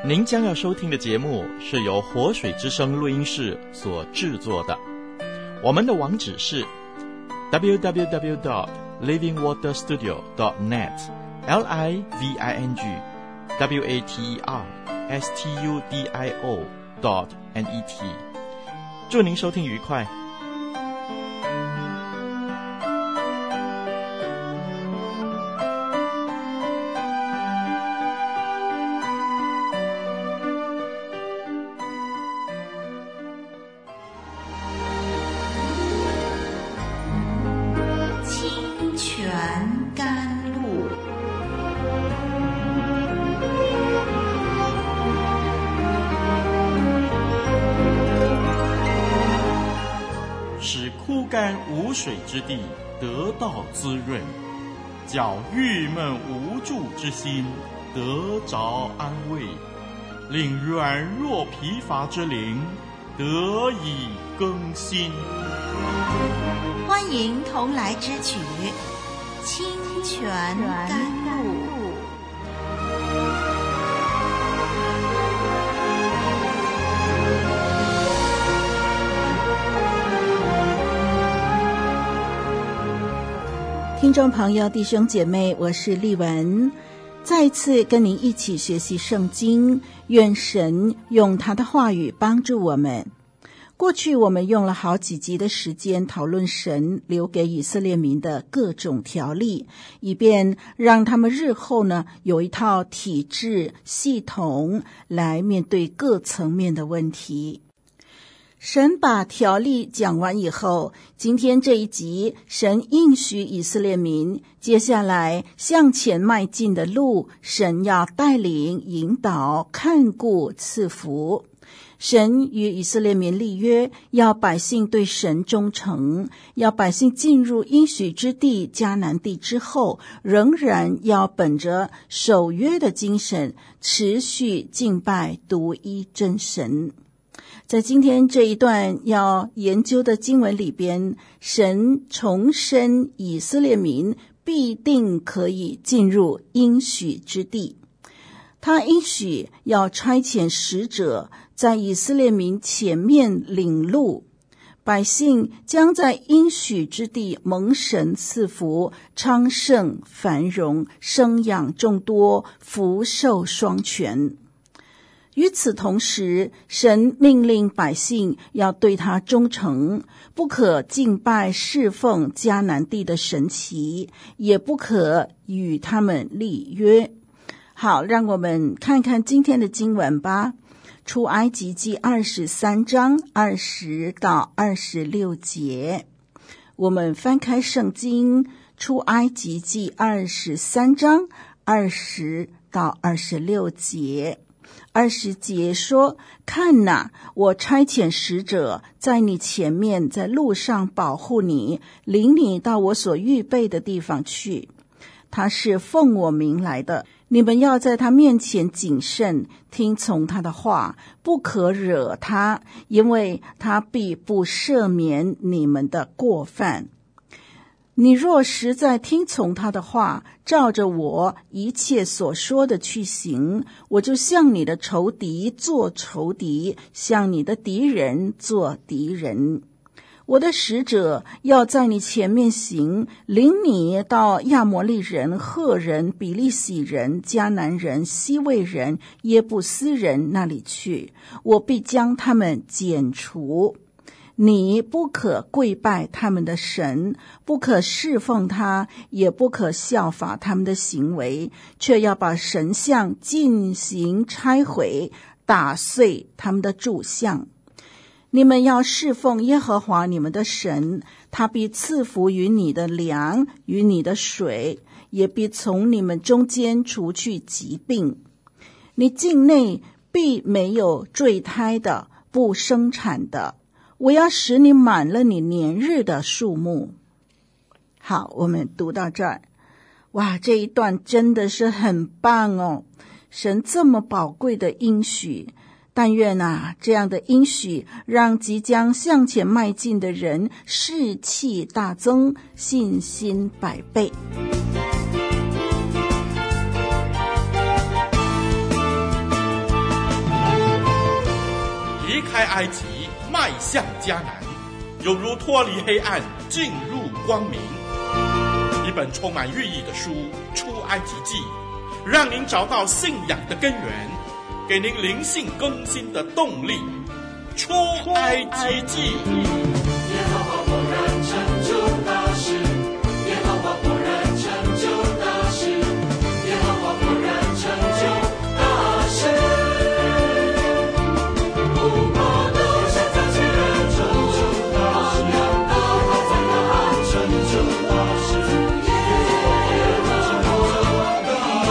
您将要收听的节目是由活水之声录音室所制作的。我们的网址是 www.livingwaterstudio.net livingwaterstudio.net。 祝您收听愉快。无水之地得到滋润，叫郁闷无助之心得着安慰，令软弱疲乏之灵得以更新。 欢迎同来之曲清泉甘露。 听众朋友弟兄姐妹，我是丽文，再次跟您一起学习圣经，愿神用他的话语帮助我们。过去我们用了好几集的时间讨论神留给以色列民的各种条例，以便让他们日后呢有一套体制系统来面对各层面的问题。神把条例讲完以后，今天这一集神应许以色列民接下来向前迈进的路，神要带领引导看顾赐福。神与以色列民立约，要百姓对神忠诚，要百姓进入应许之地迦南地之后，仍然要本着守约的精神，持续敬拜独一真神。在今天这一段要研究的经文里边，神重申以色列民必定可以进入应许之地。他应许要差遣使者在以色列民前面领路，百姓将在应许之地蒙神赐福，昌盛繁荣，生养众多，福寿双全。与此同时，神命令百姓要对他忠诚，不可敬拜侍奉迦南地的神祇，也不可与他们立约。好，让我们看看今天的经文吧。出埃及记23章20到26节，我们翻开圣经，出埃及记23章20到26节。20节说，看哪，我差遣使者在你前面，在路上保护你，领你到我所预备的地方去。他是奉我名来的，你们要在他面前谨慎，听从他的话，不可惹他，因为他必不赦免你们的过犯。你若实在听从他的话，照着我一切所说的去行，我就向你的仇敌做仇敌，向你的敌人做敌人。我的使者要在你前面行，领你到亚摩利人、赫人、比利洗人、迦南人、西魏人、耶布斯人那里去，我必将他们剪除。你不可跪拜他们的神，不可侍奉他，也不可效法他们的行为，却要把神像进行拆毁，打碎他们的柱像。你们要侍奉耶和华你们的神，他必赐福于你的粮，与你的水，也必从你们中间除去疾病。你境内必没有坠胎的，不生产的，我要使你满了你年日的数目。好，我们读到这儿，哇，这一段真的是很棒哦！神这么宝贵的应许，但愿这样的应许让即将向前迈进的人士气大增，信心百倍。 开埃及，迈向迦南，犹如脱离黑暗，进入光明。一本充满寓意的书《出埃及记》，让您找到信仰的根源，给您灵性更新的动力。出埃及记。 耶和华果然成就大事，耶和华果然成就大事，耶和华果然成就大事。不怕斗战在巨人中，昂扬的海在大海成就大事，耶和华大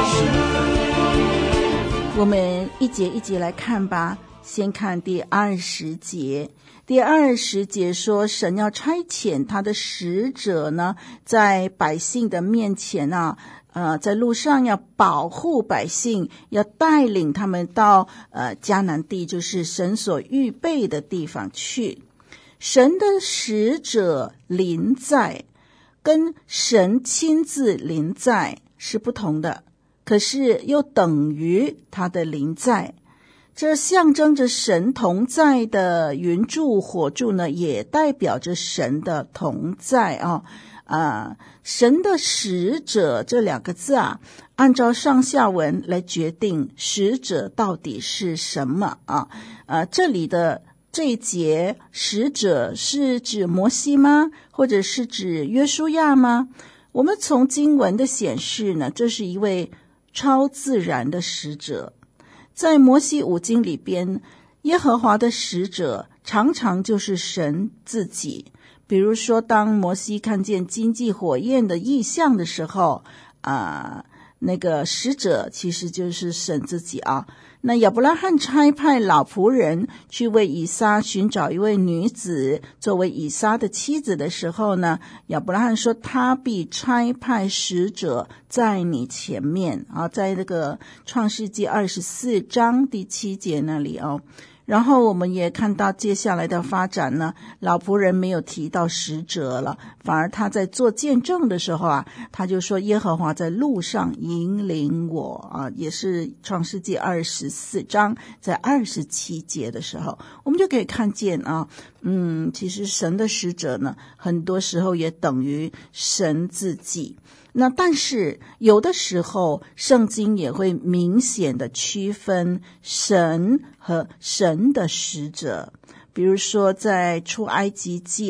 事。 我们一节一节来看吧。先看第20节。第20节说，神要差遣他的使者呢，在百姓的面前啊，在路上要保护百姓，要带领他们到迦南地，就是神所预备的地方去。神的使者临在，跟神亲自临在是不同的，可是又等于他的临在。这象征着神同在的云柱火柱呢，也代表着神的同在神的使者这两个字啊，按照上下文来决定使者到底是什么这里的这一节使者是指摩西吗？或者是指约书亚吗？我们从经文的显示呢，这是一位超自然的使者。在摩西五经里边，耶和华的使者常常就是神自己。比如说，当摩西看见金鸡火焰的异象的时候，那个使者其实就是神自己啊。那亚伯拉罕差派老仆人去为以撒寻找一位女子作为以撒的妻子的时候呢，亚伯拉罕说他必差派使者在你前面在那个创世纪24章第7节那里然后我们也看到接下来的发展呢，老仆人没有提到使者了，反而他在做见证的时候他就说耶和华在路上引领我也是创世纪24章在27节的时候，我们就可以看见其实神的使者呢，很多时候也等于神自己。那但是有的时候圣经也会明显的区分神和神的使者，比如说在出埃及记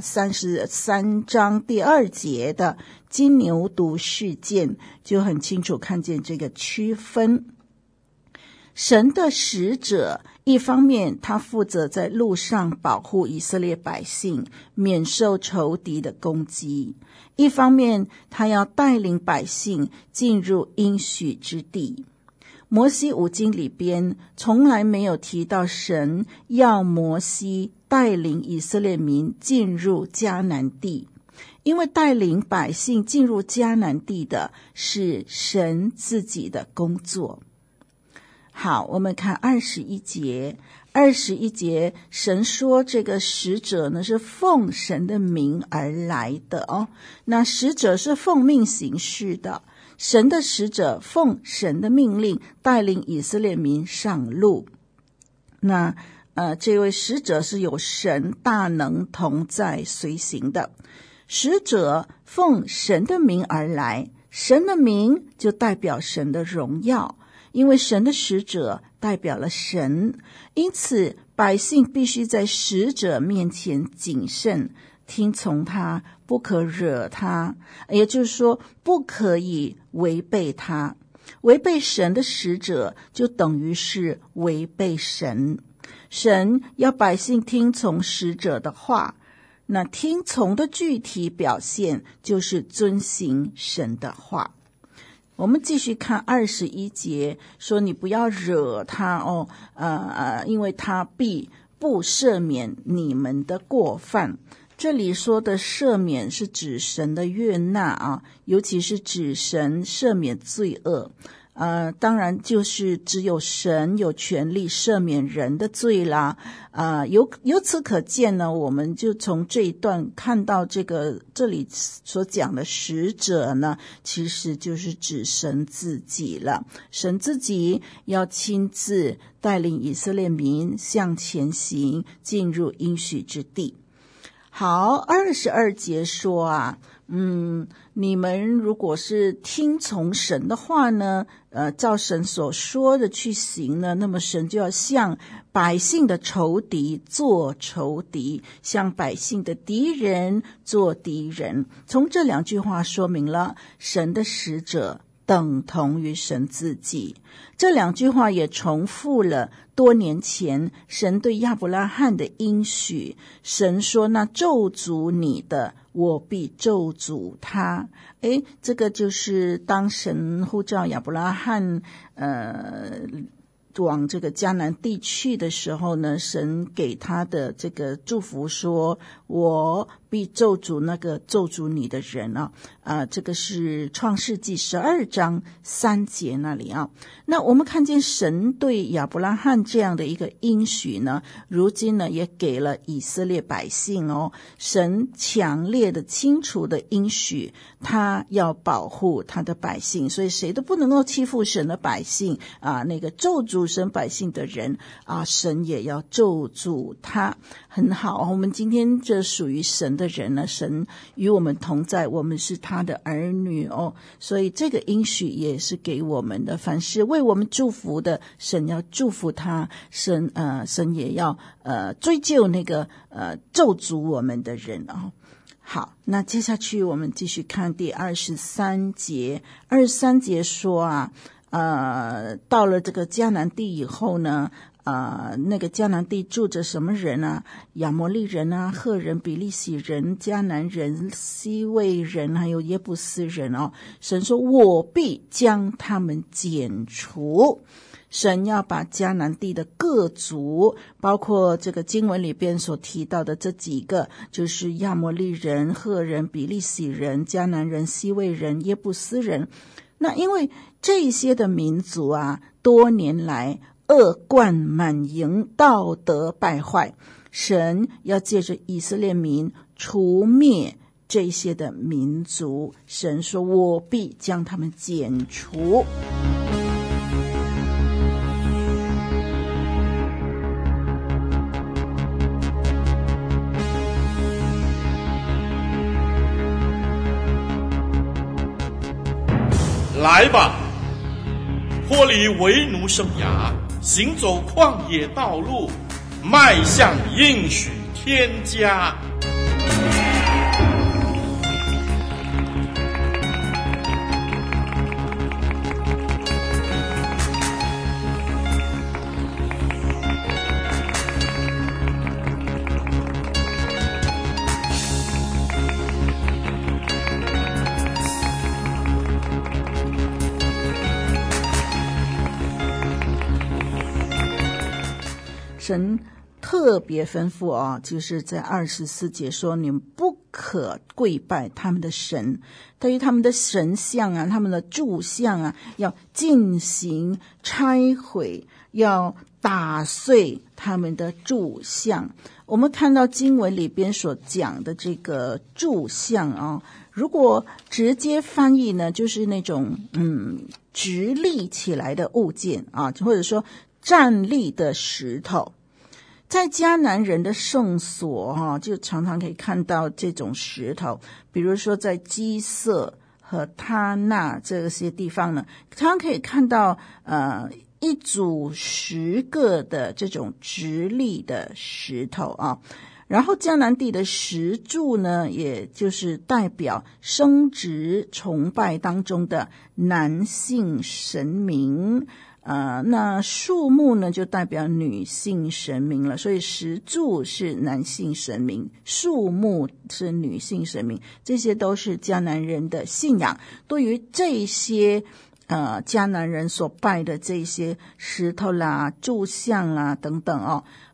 33章第2节的金牛犊事件就很清楚看见这个区分。神的使者一方面他负责在路上保护以色列百姓免受仇敌的攻击，一方面他要带领百姓进入应许之地。摩西五经里边从来没有提到神要摩西带领以色列民进入迦南地，因为带领百姓进入迦南地的是神自己的工作。好，我们看21节，神说这个使者呢是奉神的名而来的那使者是奉命行事的，神的使者奉神的命令带领以色列民上路。那这位使者是有神大能同在随行的，使者奉神的名而来，神的名就代表神的荣耀，因为神的使者代表了神，因此百姓必须在使者面前谨慎，听从他，不可惹他，也就是说不可以违背他。违背神的使者就等于是违背神。神要百姓听从使者的话，那听从的具体表现就是遵行神的话。我们继续看21节，说你不要惹他因为他必不赦免你们的过犯。这里说的赦免是指神的悦纳尤其是指神赦免罪恶当然就是只有神有权利赦免人的罪啦。由此可见呢，我们就从这一段看到这里所讲的使者呢，其实就是指神自己了。神自己要亲自带领以色列民向前行，进入应许之地。好，22节说啊，你们如果是听从神的话呢，照神所说的去行呢，那么神就要向百姓的仇敌做仇敌，向百姓的敌人做敌人。从这2句话说明了神的使者等同于神自己。这2句话也重复了多年前神对亚伯拉罕的应许。神说，那咒诅你的，我必咒诅他。这个就是当神呼召亚伯拉罕往这个迦南地去的时候呢，神给他的这个祝福说，我必咒诅那个咒诅你的人这个是创世纪12章3节那里啊。那我们看见神对亚伯拉罕这样的一个应许呢，如今呢也给了以色列百姓神强烈的清楚的应许，他要保护他的百姓，所以谁都不能够欺负神的百姓那个咒诅神百姓的人神也要咒诅他。很好，我们今天这属于神的人呢，神与我们同在，我们是他的儿女所以这个应许也是给我们的，凡是为我们祝福的，神要祝福他，神也要追究那个咒诅我们的人好，那接下去我们继续看第23节。23节说到了这个迦南地以后呢，那个迦南地住着什么人啊？亚摩利人赫人、比利洗人、迦南人、西魏人，还有耶布斯人神说，我必将他们剪除。神要把迦南地的各族，包括这个经文里边所提到的这几个，就是亚摩利人、赫人、比利洗人、迦南人、西魏人、耶布斯人。那因为这些的民族多年来恶贯满盈，道德败坏，神要借着以色列民除灭这些的民族。神说，我必将他们剪除。 来吧，脱离为奴生涯，行走旷野道路，迈向应许天家。 神特别吩咐就是在24节说，你们不可跪拜他们的神，对于他们的神像他们的柱像要进行拆毁，要打碎他们的柱像。我们看到经文里边所讲的这个柱像如果直接翻译呢，就是那种直立起来的物件或者说站立的石头。在迦南人的圣所就常常可以看到这种石头，比如说在基色和他纳这些地方呢，常常可以看到一组10个的这种直立的石头然后迦南地的石柱呢，也就是代表生殖崇拜当中的男性神明那树木呢就代表女性神明了，所以石柱是男性神明，树木是女性神明，这些都是迦南人的信仰。对于这些迦南人所拜的这些石头啦、柱像啦等等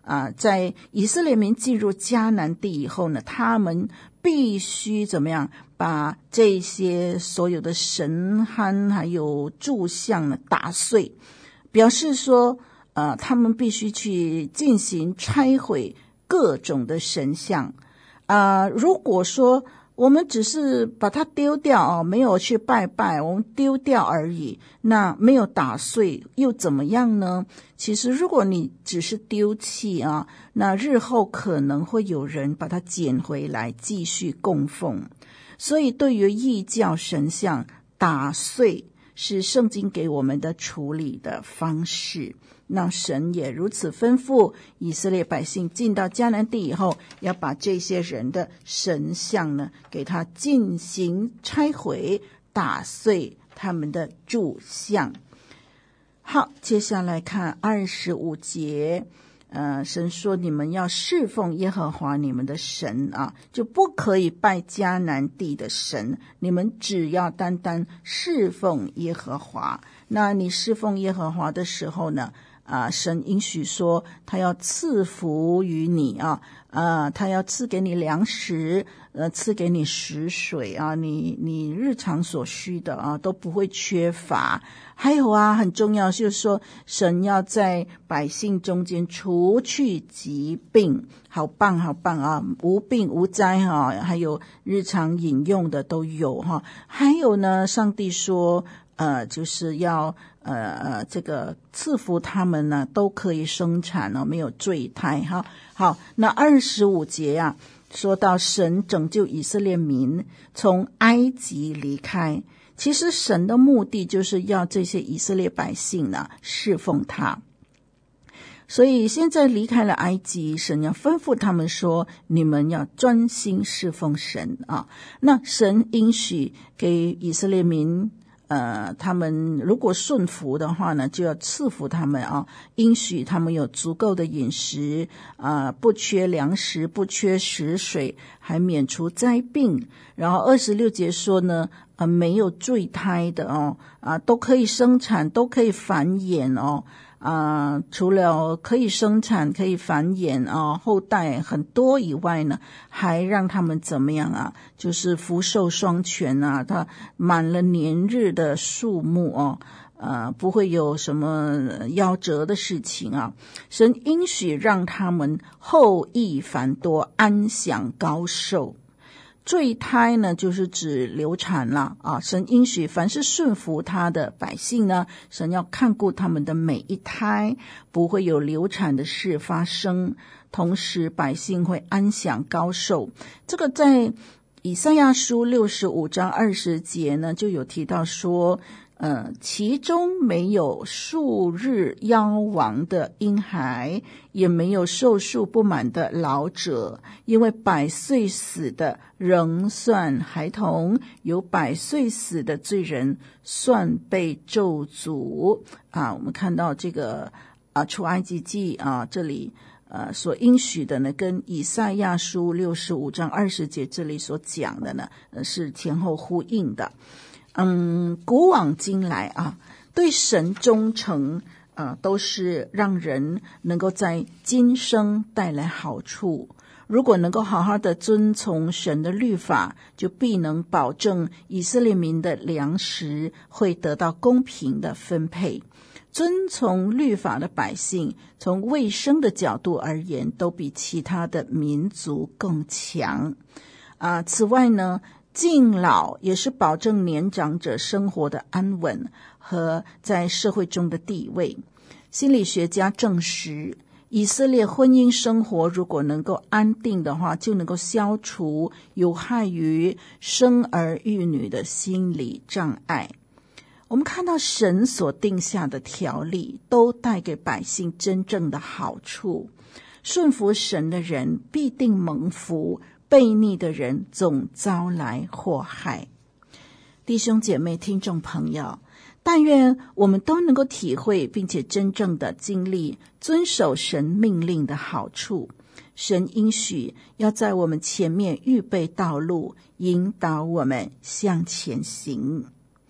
在以色列民进入迦南地以后呢，他们必须怎么样把这些所有的神龛还有柱像呢打碎，表示说他们必须去进行拆毁各种的神像。如果说我们只是把它丢掉没有去拜拜，我们丢掉而已，那没有打碎又怎么样呢？其实如果你只是丢弃那日后可能会有人把它捡回来继续供奉。所以对于异教神像，打碎是圣经给我们的处理的方式。那神也如此吩咐以色列百姓进到迦南地以后，要把这些人的神像呢给他进行拆毁，打碎他们的柱像。好，接下来看25节，神说你们要侍奉耶和华你们的神就不可以拜迦南地的神，你们只要单单侍奉耶和华。那你侍奉耶和华的时候呢神应许说他要赐福于你他要赐给你粮食，赐给你食水你日常所需的都不会缺乏。还有很重要就是说，神要在百姓中间除去疾病，好棒好棒无病无灾还有日常饮用的都有还有呢，上帝说就是要这个赐福他们呢都可以生产没有坠胎好，那25节说到神拯救以色列民从埃及离开，其实神的目的就是要这些以色列百姓呢侍奉他。所以现在离开了埃及，神要吩咐他们说，你们要专心侍奉神那神应许给以色列民他们如果顺服的话呢，就要赐福他们应许他们有足够的饮食不缺粮食，不缺食水，还免除灾病。然后26节说呢没有坠胎的都可以生产，都可以繁衍除了可以生产可以繁衍后代很多以外呢，还让他们怎么样就是福寿双全他满了年日的数目不会有什么夭折的事情神应许让他们后裔繁多，安享高寿。坠胎呢就是指流产了神应许凡是顺服他的百姓呢，神要看顾他们的每一胎，不会有流产的事发生，同时百姓会安享高寿。这个在以赛亚书65章20节呢就有提到说其中没有数日夭亡的婴孩，也没有寿数不满的老者，因为100岁死的仍算孩童，有100岁死的罪人算被咒诅我们看到这个出埃及记这里所应许的呢，跟以赛亚书65章20节这里所讲的呢是前后呼应的。古往今来对神忠诚都是让人能够在今生带来好处。如果能够好好的遵从神的律法，就必能保证以色列民的粮食会得到公平的分配。遵从律法的百姓，从卫生的角度而言，都比其他的民族更强此外呢，敬老也是保证年长者生活的安稳和在社会中的地位。心理学家证实，以色列婚姻生活如果能够安定的话，就能够消除有害于生儿育女的心理障碍。我们看到神所定下的条例都带给百姓真正的好处，顺服神的人必定蒙福，悖逆的人总遭来祸害。弟兄姐妹听众朋友，但愿我们都能够体会并且真正的经历遵守神命令的好处。神应许要在我们前面预备道路，引导我们向前行。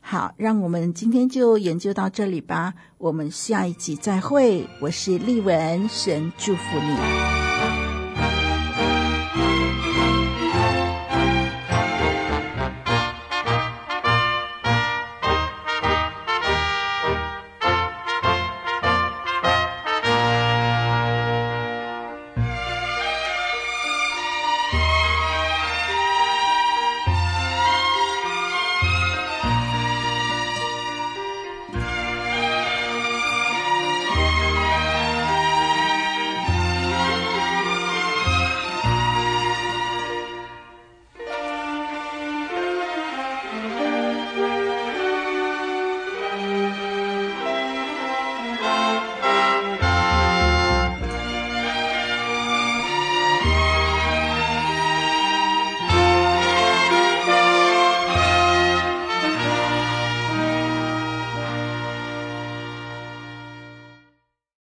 好，让我们今天就研究到这里吧，我们下一集再会。我是丽文，神祝福你。